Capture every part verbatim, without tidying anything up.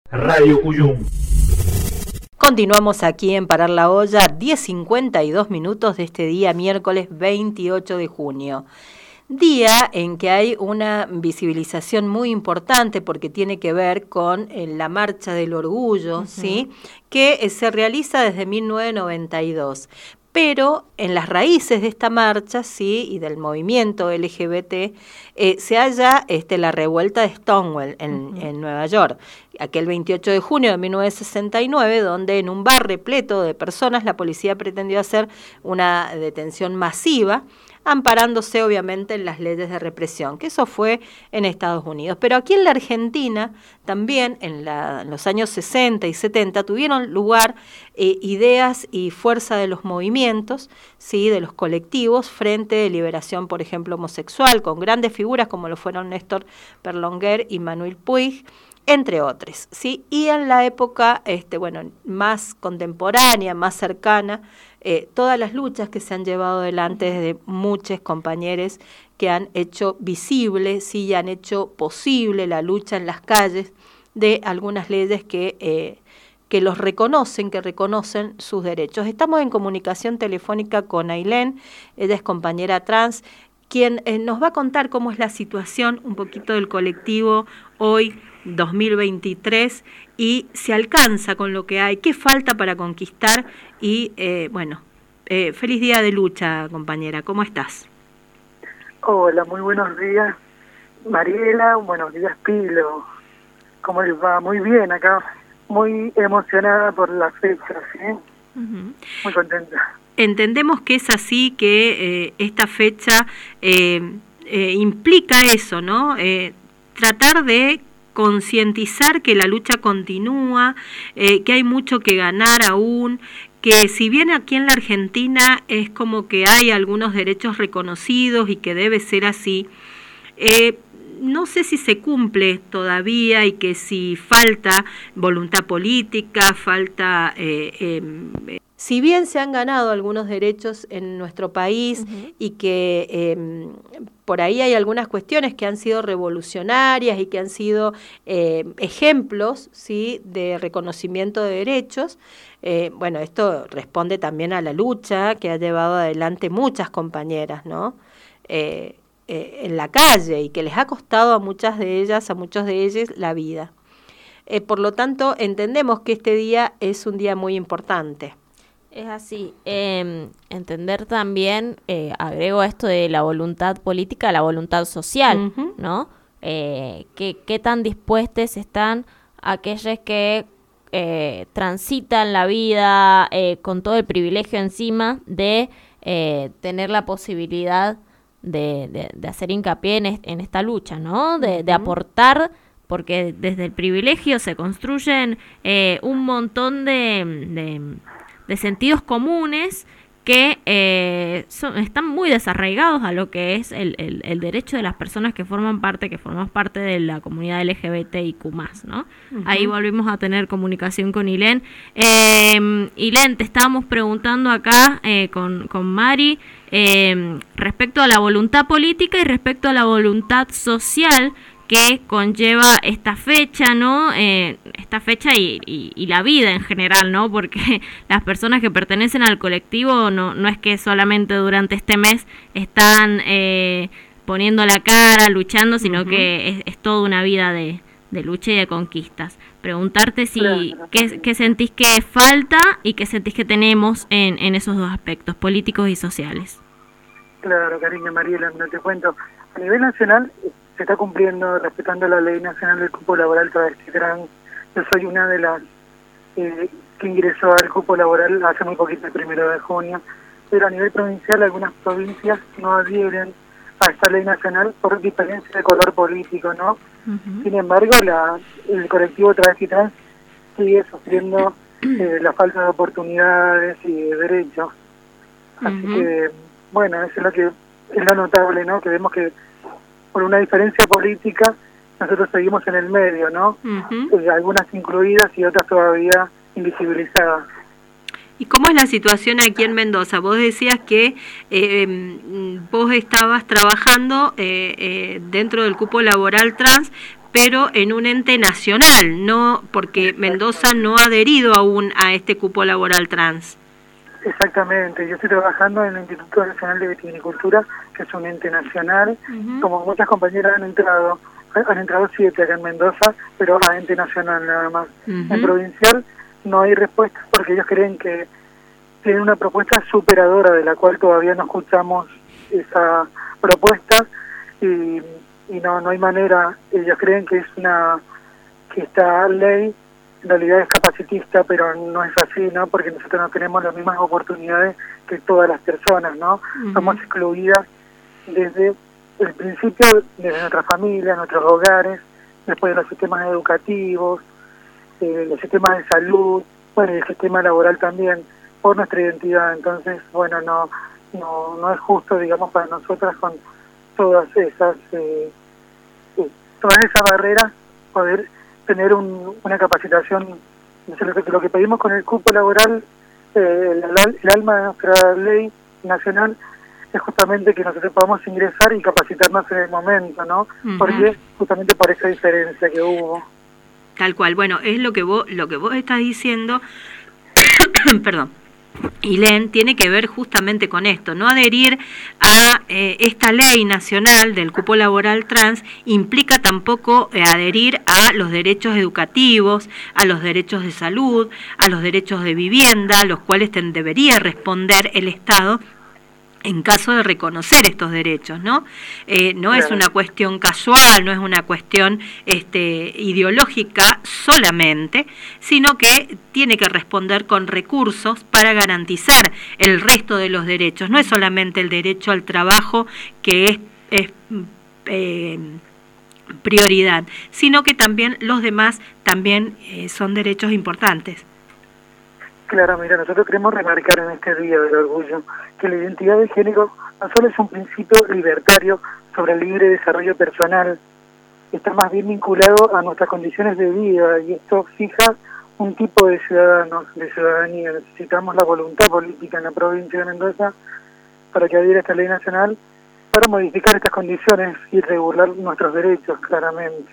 Radio Cuyum. Continuamos aquí en Parar la Olla, diez cincuenta y dos minutos de este día, miércoles veintiocho de junio. Día en que hay una visibilización muy importante porque tiene que ver con eh, la Marcha del Orgullo, uh-huh. ¿sí? que eh, se realiza desde mil novecientos noventa y dos. Pero en las raíces de esta marcha, sí, y del movimiento L G B T, eh, se halla este, la revuelta de Stonewall en, uh-huh. en Nueva York, aquel veintiocho de junio de mil novecientos sesenta y nueve, donde en un bar repleto de personas la policía pretendió hacer una detención masiva, amparándose obviamente en las leyes de represión, que eso fue en Estados Unidos. Pero aquí en la Argentina, también en, la, en los años sesenta y setenta, tuvieron lugar eh, ideas y fuerza de los movimientos, ¿sí? de los colectivos, frente de liberación, por ejemplo, homosexual, con grandes figuras como lo fueron Néstor Berlinguer y Manuel Puig, entre otros, ¿sí? Y en la época, este, bueno, más contemporánea, más cercana, eh, todas las luchas que se han llevado adelante desde muchos compañeros que han hecho visible, sí, y han hecho posible la lucha en las calles de algunas leyes que, eh, que los reconocen, que reconocen sus derechos. Estamos en comunicación telefónica con Ailén, ella es compañera trans, quien eh, nos va a contar cómo es la situación un poquito del colectivo hoy, dos mil veintitrés, y se alcanza con lo que hay, qué falta para conquistar y, eh, bueno, eh, feliz día de lucha, compañera, ¿cómo estás? Hola, muy buenos días, Mariela, buenos días, Pilo, ¿cómo les va? Muy bien acá, muy emocionada por la fecha, ¿sí? Uh-huh. Muy contenta. Entendemos que es así, que eh, esta fecha eh, eh, implica eso, ¿no? Eh, tratar de concientizar que la lucha continúa, eh, que hay mucho que ganar aún, que si bien aquí en la Argentina es como que hay algunos derechos reconocidos y que debe ser así, eh, no sé si se cumple todavía y que si falta voluntad política, falta... Eh, eh, si bien se han ganado algunos derechos en nuestro país uh-huh. y que eh, por ahí hay algunas cuestiones que han sido revolucionarias y que han sido eh, ejemplos, ¿sí? de reconocimiento de derechos, eh, bueno, esto responde también a la lucha que ha llevado adelante muchas compañeras, ¿no? Eh, eh, en la calle y que les ha costado a muchas de ellas, a muchos de ellos, la vida. Eh, por lo tanto, entendemos que este día es un día muy importante. Es así, eh, entender también, eh, agrego esto de la voluntad política, la voluntad social, uh-huh. ¿no? Eh, que, qué tan dispuestos están aquellos que eh, transitan la vida eh, con todo el privilegio encima de eh, tener la posibilidad de, de, de hacer hincapié en, est- en esta lucha, ¿no? De, uh-huh. de aportar, porque desde el privilegio se construyen eh, un montón de... de de sentidos comunes que eh, son, están muy desarraigados a lo que es el, el, el derecho de las personas que forman parte, que formamos parte de la comunidad L G B T I Q más, ¿no? Uh-huh. Ahí volvimos a tener comunicación con Ailén. Eh, Ailén, te estábamos preguntando acá eh, con, con Mari eh, respecto a la voluntad política y respecto a la voluntad social que conlleva esta fecha, ¿no? Eh, esta fecha y, y, y la vida en general, ¿no? Porque las personas que pertenecen al colectivo no, no es que solamente durante este mes están eh, poniendo la cara, luchando, sino uh-huh. que es, es toda una vida de, de lucha y de conquistas. Preguntarte si claro. qué, qué sentís que falta y qué sentís que tenemos en, en esos dos aspectos, políticos y sociales. Claro, cariño, Mariela, no te cuento. A nivel nacional se está cumpliendo, respetando la ley nacional del cupo laboral travesti trans. Yo soy una de las eh, que ingresó al cupo laboral hace muy poquito, el primero de junio, pero a nivel provincial algunas provincias no adhieren a esta ley nacional por diferencia de color político, ¿no? Uh-huh. Sin embargo, la, el colectivo travesti trans sigue sufriendo eh, la falta de oportunidades y de derechos. Así uh-huh. que, bueno, eso es lo que es lo notable, ¿no? Que vemos que por una diferencia política nosotros seguimos en el medio, ¿no? Uh-huh. Eh, algunas incluidas y otras todavía invisibilizadas. ¿Y cómo es la situación aquí en Mendoza? Vos decías que eh, vos estabas trabajando eh, eh, dentro del cupo laboral trans, pero en un ente nacional, no porque Mendoza no ha adherido aún a este cupo laboral trans. Exactamente, yo estoy trabajando en el Instituto Nacional de Vitivinicultura, que es un ente nacional, uh-huh. como muchas compañeras han entrado, han entrado siete acá en Mendoza, pero a ente nacional nada más. Uh-huh. En provincial no hay respuesta porque ellos creen que tienen una propuesta superadora de la cual todavía no escuchamos esa propuesta y, y no no hay manera. Ellos creen que es una que esta ley en realidad es capacitista, pero no es así, ¿no? Porque nosotros no tenemos las mismas oportunidades que todas las personas, ¿no? Uh-huh. Somos excluidas desde el principio, desde nuestras familias, nuestros hogares, después de los sistemas educativos, eh, los sistemas de salud, bueno, y el sistema laboral también, por nuestra identidad. Entonces, bueno, no no no es justo, digamos, para nosotras con todas esas eh, eh, todas esas barreras poder tener un, una capacitación. Lo que, lo que pedimos con el cupo laboral, eh, el, el alma de nuestra ley nacional, es justamente que nosotros podamos ingresar y capacitarnos en el momento, ¿no? Uh-huh. Porque justamente por esa diferencia que hubo. Tal cual. Bueno, es lo que vos lo que vos estás diciendo, perdón, Ilén, tiene que ver justamente con esto. No adherir a eh, esta ley nacional del cupo laboral trans implica tampoco eh, adherir a los derechos educativos, a los derechos de salud, a los derechos de vivienda, a los cuales te debería responder el Estado en caso de reconocer estos derechos, ¿no? Eh, no claro. es una cuestión casual, no es una cuestión este, ideológica solamente, sino que tiene que responder con recursos para garantizar el resto de los derechos. No es solamente el derecho al trabajo que es, es eh, prioridad, sino que también los demás también eh, son derechos importantes. Claro, mira, nosotros queremos remarcar en este Día del Orgullo que la identidad de género no solo es un principio libertario sobre el libre desarrollo personal, está más bien vinculado a nuestras condiciones de vida y esto fija un tipo de ciudadanos, de ciudadanía. Necesitamos la voluntad política en la provincia de Mendoza para que adhiera esta ley nacional para modificar estas condiciones y regular nuestros derechos, claramente.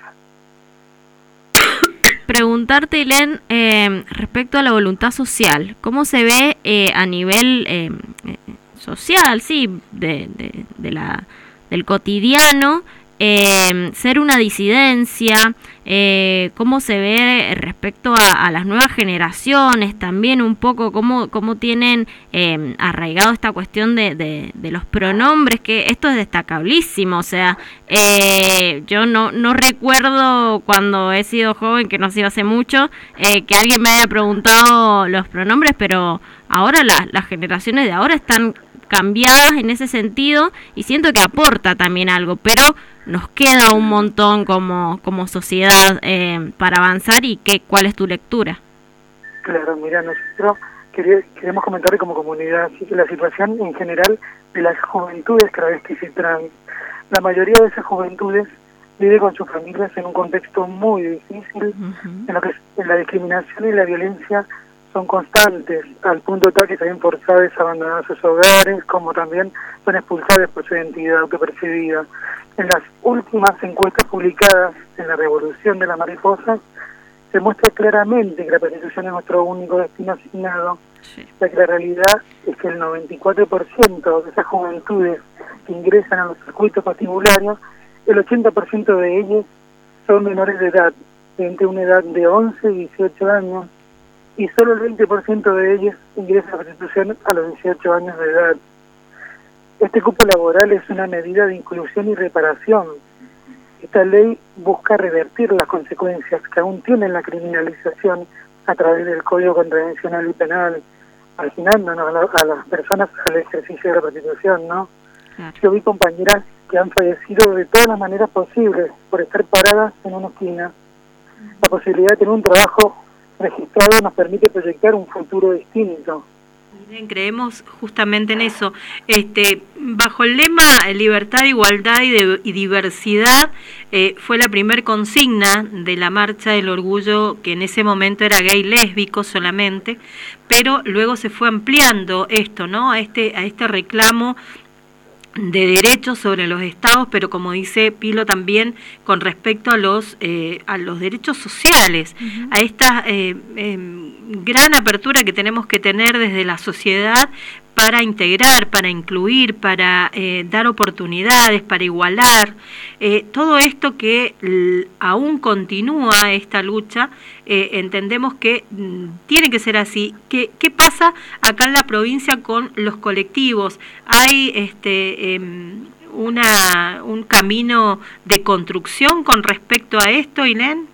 Preguntarte, Ilén, eh, respecto a la voluntad social, ¿cómo se ve eh, a nivel eh, eh, social, sí, de, de, de la, del cotidiano, eh, ser una disidencia? Eh, ¿Cómo se ve respecto a, a las nuevas generaciones también un poco? ¿Cómo, cómo tienen eh, arraigado esta cuestión de, de, de los pronombres? Que esto es destacabilísimo, o sea, eh, yo no, no recuerdo cuando he sido joven, que no ha sido hace mucho, eh, que alguien me haya preguntado los pronombres, pero ahora la, las generaciones de ahora están cambiadas en ese sentido y siento que aporta también algo, pero nos queda un montón como como sociedad eh, para avanzar. ¿Y qué, cuál es tu lectura? Claro, mira, nosotros queremos comentar como comunidad la situación en general de las juventudes travestis y trans. La mayoría de esas juventudes vive con sus familias en un contexto muy difícil, uh-huh. en lo que en la discriminación y la violencia son constantes, al punto tal que se ven forzadas a abandonar sus hogares, como también son expulsadas por su identidad autopercibida. En las últimas encuestas publicadas en la Revolución de las Mariposas, se muestra claramente que la prostitución es nuestro único destino asignado, sí. ya que la realidad es que el noventa y cuatro por ciento de esas juventudes que ingresan a los circuitos patibularios, el ochenta por ciento de ellos son menores de edad, entre una edad de once y dieciocho años, y solo el veinte por ciento de ellos ingresa a la prostitución a los dieciocho años de edad. Este cupo laboral es una medida de inclusión y reparación. Esta ley busca revertir las consecuencias que aún tiene la criminalización a través del Código Contravencional y Penal, marginándonos a, la, a las personas al ejercicio de la prostitución, ¿no? Claro. Yo vi compañeras que han fallecido de todas las maneras posibles por estar paradas en una esquina. La posibilidad de tener un trabajo registrado nos permite proyectar un futuro distinto. Bien, creemos justamente en eso. Este, bajo el lema Libertad, Igualdad y, de, y Diversidad, eh, fue la primer consigna de la Marcha del Orgullo, que en ese momento era gay lésbico solamente, pero luego se fue ampliando esto, ¿no? A este, a este reclamo de derechos sobre los estados, pero como dice Pilo también con respecto a los eh, a los derechos sociales, uh-huh. a esta eh, eh, gran apertura que tenemos que tener desde la sociedad para integrar, para incluir, para eh, dar oportunidades, para igualar, eh, todo esto que l- aún continúa esta lucha, eh, entendemos que m, tiene que ser así. ¿Qué, qué pasa acá en la provincia con los colectivos? Hay este eh, una un camino de construcción con respecto a esto, Ilén.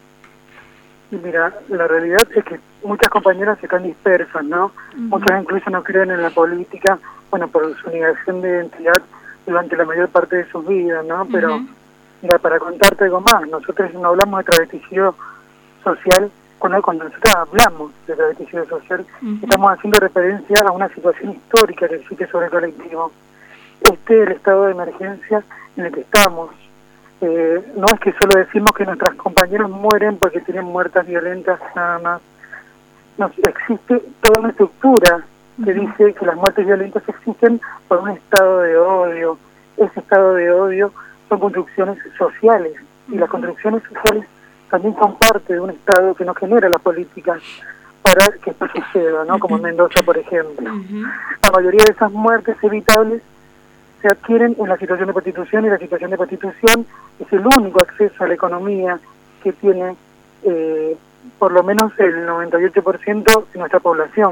Mira, la realidad es que muchas compañeras están dispersas, ¿no? Uh-huh. Muchas incluso no creen en la política, bueno, por su negación de identidad durante la mayor parte de sus vidas, ¿no? Pero, uh-huh. mira, para contarte algo más, nosotros no hablamos de travesticidio social, cuando, cuando nosotros hablamos de travesticidio social, uh-huh. estamos haciendo referencia a una situación histórica que existe sobre el colectivo. Este es el estado de emergencia en el que estamos. Eh, no es que solo decimos que nuestras compañeras mueren porque tienen muertes violentas nada más. Nos, existe toda una estructura que uh-huh. dice que las muertes violentas existen por un estado de odio. Ese estado de odio son construcciones sociales, y uh-huh. las construcciones sociales también son parte de un estado que nos genera las políticas para que esto suceda, ¿no? Como en Mendoza, por ejemplo. Uh-huh. La mayoría de esas muertes evitables se adquieren en la situación de prostitución, y la situación de prostitución es el único acceso a la economía que tiene eh, por lo menos el noventa y ocho por ciento de nuestra población.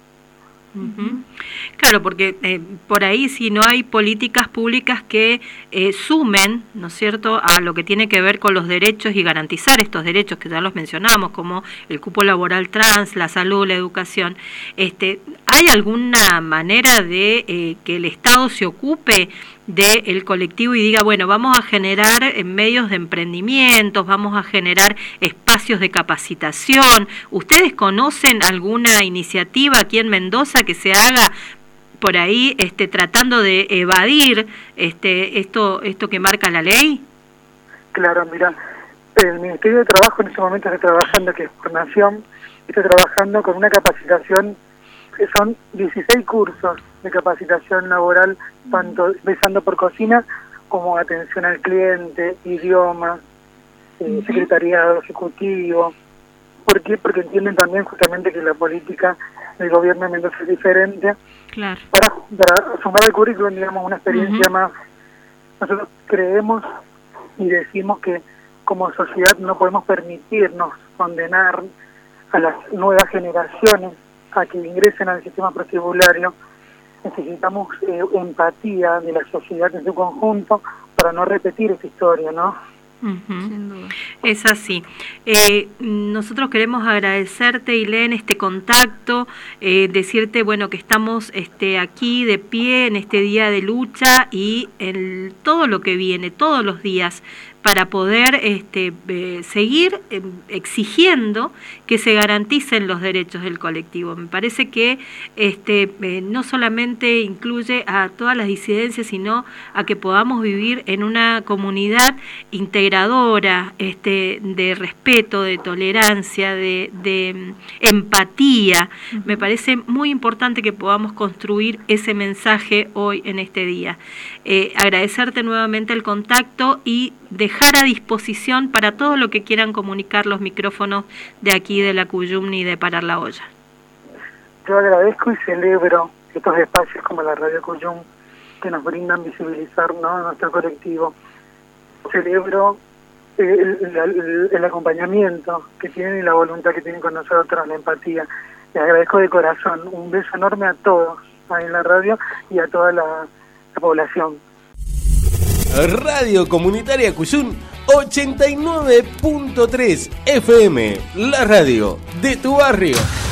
Uh-huh. Claro, porque eh, por ahí si no hay políticas públicas que eh, sumen, ¿no es cierto?, a lo que tiene que ver con los derechos y garantizar estos derechos que ya los mencionamos, como el cupo laboral trans, la salud, la educación, este, ¿hay alguna manera de eh, que el Estado se ocupe del colectivo y diga, bueno, vamos a generar medios de emprendimientos, vamos a generar espacios de capacitación? ¿Ustedes conocen alguna iniciativa aquí en Mendoza que se haga por ahí este, tratando de evadir este, esto, esto que marca la ley? Claro, mira, el Ministerio de Trabajo en este momento está trabajando, que es por nación, está trabajando con una capacitación que son dieciséis cursos de capacitación laboral, tanto empezando por cocina como atención al cliente, idiomas, eh, secretariado ejecutivo. ¿Por qué? Porque entienden también justamente que la política del gobierno de Mendoza es diferente. Claro. Para, para sumar al currículum, digamos, una experiencia uh-huh. más. Nosotros creemos y decimos que como sociedad no podemos permitirnos condenar a las nuevas generaciones a que ingresen al sistema prostibulario. Necesitamos eh, empatía de la sociedad en su conjunto para no repetir esa historia, ¿no? Uh-huh. Es así. Eh, nosotros queremos agradecerte, Ilén, este contacto, eh, decirte, bueno, que estamos este, aquí de pie en este día de lucha y en todo lo que viene, todos los días, para poder este, eh, seguir eh, exigiendo que se garanticen los derechos del colectivo. Me parece que este, eh, no solamente incluye a todas las disidencias, sino a que podamos vivir en una comunidad integradora, este, de respeto, de tolerancia, de, de empatía. Uh-huh. Me parece muy importante que podamos construir ese mensaje hoy en este día. Eh, agradecerte nuevamente el contacto y dejar a disposición para todo lo que quieran comunicar los micrófonos de aquí de la Cuyum y de Parar la Olla. Yo agradezco y celebro estos espacios como la Radio Cuyum que nos brindan visibilizar, ¿no?, nuestro colectivo. Celebro el, el, el acompañamiento que tienen y la voluntad que tienen con nosotros, la empatía. Les agradezco de corazón. Un beso enorme a todos ahí en la radio y a toda la, la población. Radio Comunitaria Cuyum ochenta y nueve punto tres F M, la radio de tu barrio.